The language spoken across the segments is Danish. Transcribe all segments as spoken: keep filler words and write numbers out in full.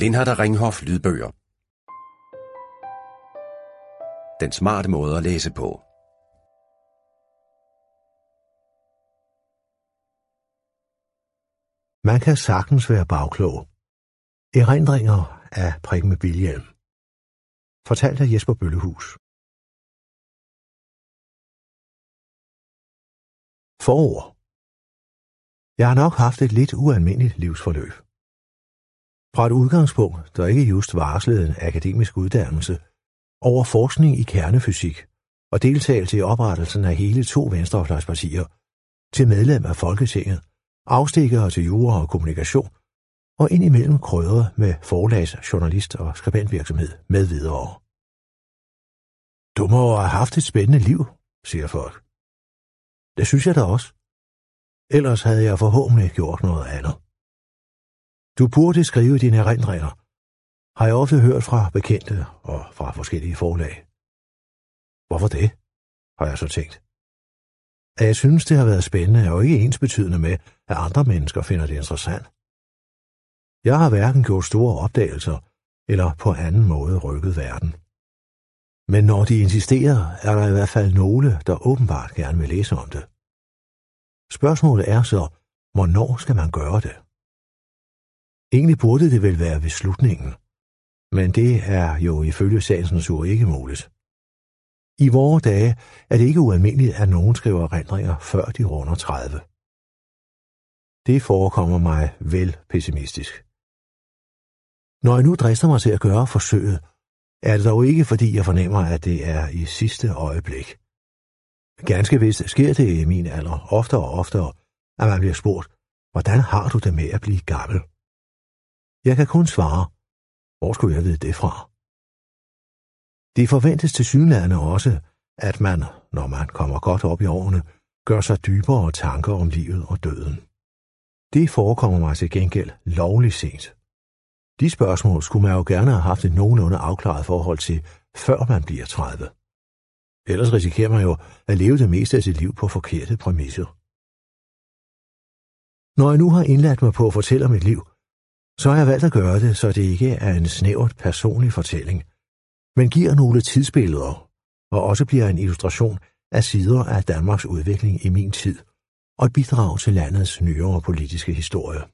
Lindhardt og Ringhof lydbøger. Den smarte måde at læse på. Man kan sagtens være bagklog. Erindringer af Preben Wilhjelm. Fortalt af Jesper Bøllehus. Forord. Jeg har nok haft et lidt ualmindeligt livsforløb. Fra et udgangspunkt, der ikke just varslede en akademisk uddannelse, over forskning i kernefysik og deltagelse i oprettelsen af hele to venstrefløjspartier, til medlem af Folketinget, afstikkere til jura og kommunikation, og indimellem krydret med forlags-, journalist- og skribentvirksomhed med videre. Du må have haft et spændende liv, siger folk. Det synes jeg da også. Ellers havde jeg forhåbentlig gjort noget andet. Du burde skrive dine erindringer, har jeg ofte hørt fra bekendte og fra forskellige forlag. Hvorfor det, har jeg så tænkt. At jeg synes, det har været spændende, er jo ikke ensbetydende med, at andre mennesker finder det interessant. Jeg har hverken gjort store opdagelser, eller på anden måde rykket verden. Men når de insisterer, er der i hvert fald nogle, der åbenbart gerne vil læse om det. Spørgsmålet er så, hvornår skal man gøre det? Egentlig burde det vel være ved slutningen, men det er jo ifølge sagens natur ikke muligt. I vore dage er det ikke ualmindeligt, at nogen skriver erindringer, før de runder tredive. Det forekommer mig vel pessimistisk. Når jeg nu drister mig til at gøre forsøget, er det dog ikke, fordi jeg fornemmer, at det er i sidste øjeblik. Ganske vist sker det i min alder oftere og oftere, at man bliver spurgt, hvordan har du det med at blive gammel? Jeg kan kun svare, hvor skulle jeg vide det fra? Det forventes tilsyneladende også, at man, når man kommer godt op i årene, gør sig dybere tanker om livet og døden. Det forekommer mig til gengæld lovligt sent. De spørgsmål skulle man jo gerne have haft et nogenlunde afklaret forhold til, før man bliver tredive. Ellers risikerer man jo at leve det meste af sit liv på forkerte præmisser. Når jeg nu har indladt mig på at fortælle om mit liv, så har jeg valgt at gøre det, så det ikke er en snævert personlig fortælling, men giver nogle tidsbilleder, og også bliver en illustration af sider af Danmarks udvikling i min tid, og et bidrag til landets nyere politiske historie.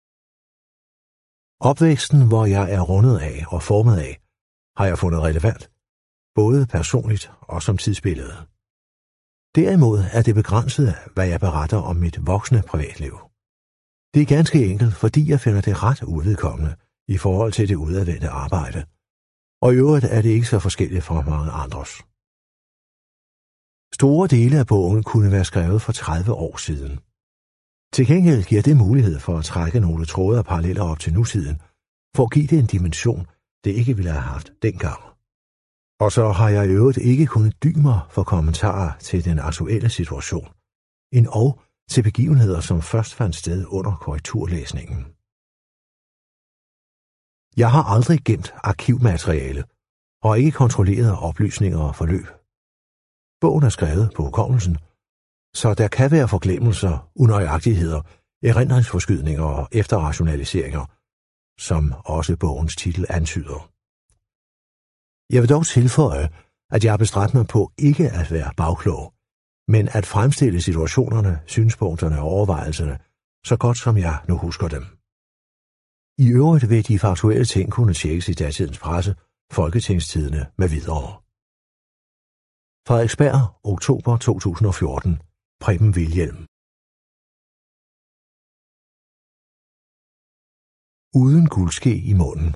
Opvæksten, hvor jeg er rundet af og formet af, har jeg fundet relevant, både personligt og som tidsbillede. Derimod er det begrænset, hvad jeg beretter om mit voksne privatliv. Det er ganske enkelt, fordi jeg finder det ret uvedkommende i forhold til det udadvendte arbejde, og i øvrigt er det ikke så forskelligt fra mange andres. Store dele af bogen kunne være skrevet for tredive år siden. Til gengæld giver det mulighed for at trække nogle tråde og paralleller op til nutiden, for at give det en dimension, det ikke ville have haft dengang. Og så har jeg i øvrigt ikke kunnet dy mig for kommentarer til den aktuelle situation, endog til begivenheder, som først fandt sted under korrekturlæsningen. Jeg har aldrig gemt arkivmateriale og ikke kontrolleret oplysninger og forløb. Bogen er skrevet på hukommelsen, så der kan være forglemmelser, unøjagtigheder, erindringsforskydninger og efterrationaliseringer, som også bogens titel antyder. Jeg vil dog tilføje, at jeg har bestræbt mig på ikke at være bagklog, men at fremstille situationerne, synspunkterne og overvejelserne, så godt som jeg nu husker dem. I øvrigt vil de faktuelle ting kunne tjekkes i datidens presse, Folketingstidende med videre. Frederiksberg, oktober to tusind og fjorten. Preben Wilhjelm. Uden guldske i munden.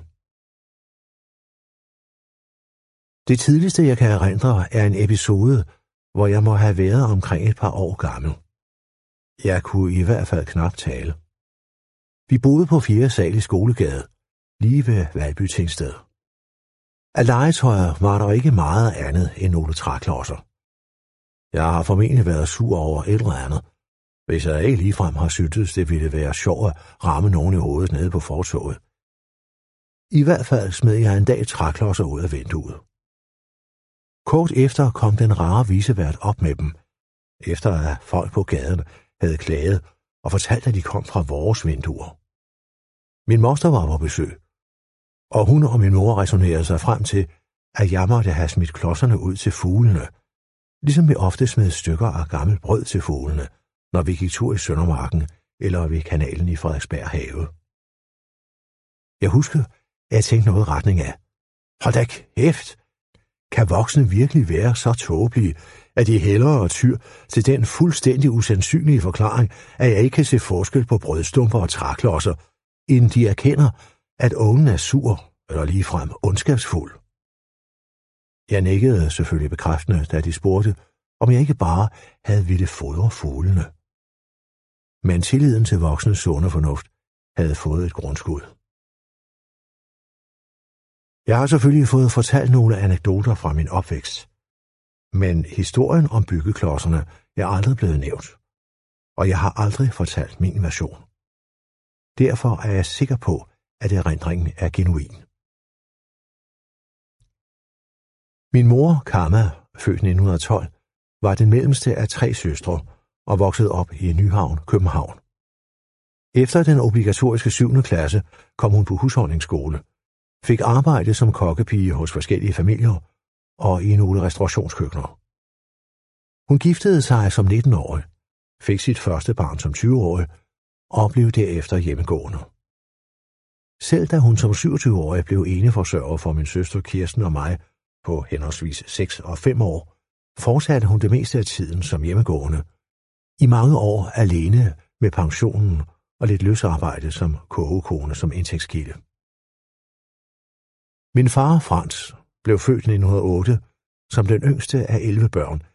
Det tidligste, jeg kan erindre, er en episode, hvor jeg må have været omkring et par år gammel. Jeg kunne i hvert fald knap tale. Vi boede på fjerde sal i Skolegade, lige ved Valby Tingsted. Af legetøjer var der ikke meget andet end nogle træklodser. Jeg har formentlig været sur over et eller andet, hvis jeg ikke ligefrem har syntes, det ville være sjovt at ramme nogen i hovedet nede på fortovet. I hvert fald smed jeg en dag træklodser ud af vinduet. Kort efter kom den rare vicevært op med dem, efter at folk på gaden havde klaget og fortalt, at de kom fra vores vinduer. Min moster var på besøg, og hun og min mor resonerede sig frem til, at jeg måtte have smidt klodserne ud til fuglene, ligesom vi ofte smed stykker af gammelt brød til fuglene, når vi gik tur i Søndermarken eller ved kanalen i Frederiksberg Have. Jeg husker, at jeg tænkte noget i retning af, hold da kæft, kan voksne virkelig være så tåbelige, at de hellere tyr til den fuldstændig usandsynlige forklaring, at jeg ikke kan se forskel på brødstumper og træklodser, inden de erkender, at ungen er sur eller ligefrem ondskabsfuld. Jeg nikkede selvfølgelig bekræftende, da de spurgte, om jeg ikke bare havde ville fodre fuglene. Men tilliden til voksnes sunde fornuft havde fået et grundskud. Jeg har selvfølgelig fået fortalt nogle anekdoter fra min opvækst, men historien om byggeklodserne er aldrig blevet nævnt, og jeg har aldrig fortalt min version. Derfor er jeg sikker på, at erindringen er genuin. Min mor, Kamma, født nitten tolv, var den mellemste af tre søstre og voksede op i Nyhavn, København. Efter den obligatoriske syvende klasse kom hun på husholdningsskole, fik arbejde som kokkepige hos forskellige familier og i nogle restaurationskøkkener. Hun giftede sig som nitten-årig, fik sit første barn som tyve-årig og blev derefter hjemmegående. Selv da hun som syvogtyve-årig blev eneforsørger for min søster Kirsten og mig på henholdsvis seks og fem år, fortsatte hun det meste af tiden som hjemmegående, i mange år alene med pensionen og lidt løsarbejde som kogekone som indtægtskilde. Min far, Frans, blev født nitten hundrede og otte som den yngste af elleve børn